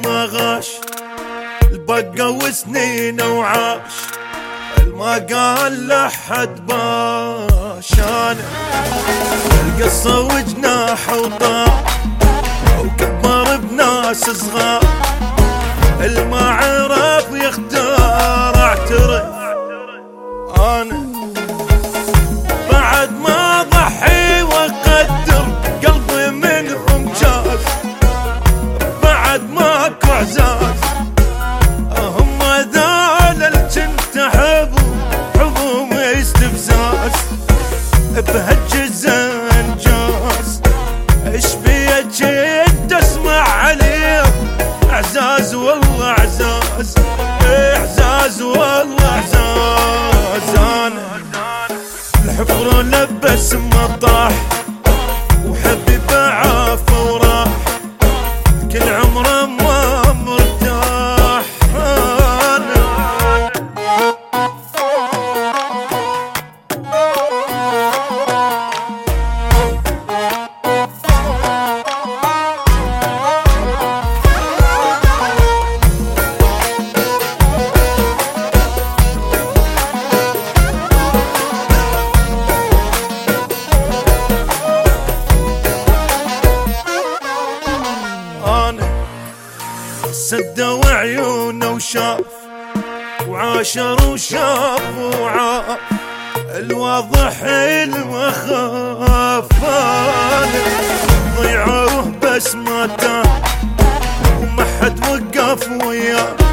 ما غاش البقى وسنين وعاش ما قال لحد باش. انا القصة وجناح وطاح وكبر بناس صغار الما عرف يختار اعترف. انا بعد ما ضحي واقدر قلبي منهم جاز بعد ماكو اعزاز هم ذال الجنت حبهم استفزاز بهالجز انجاز ايش بيا جد اسمع عليهم اعزاز والله اعزاز اعزاز والله اعزاز. انا الحفر لبس مطاح وحبيب عاف وراح كل عمره ما مرتاح. سدوا عيونه وشاف وعاشر وشاف وعاف الواضح المخاف. ضيعوه بس ما تاه وما حد وقف وياه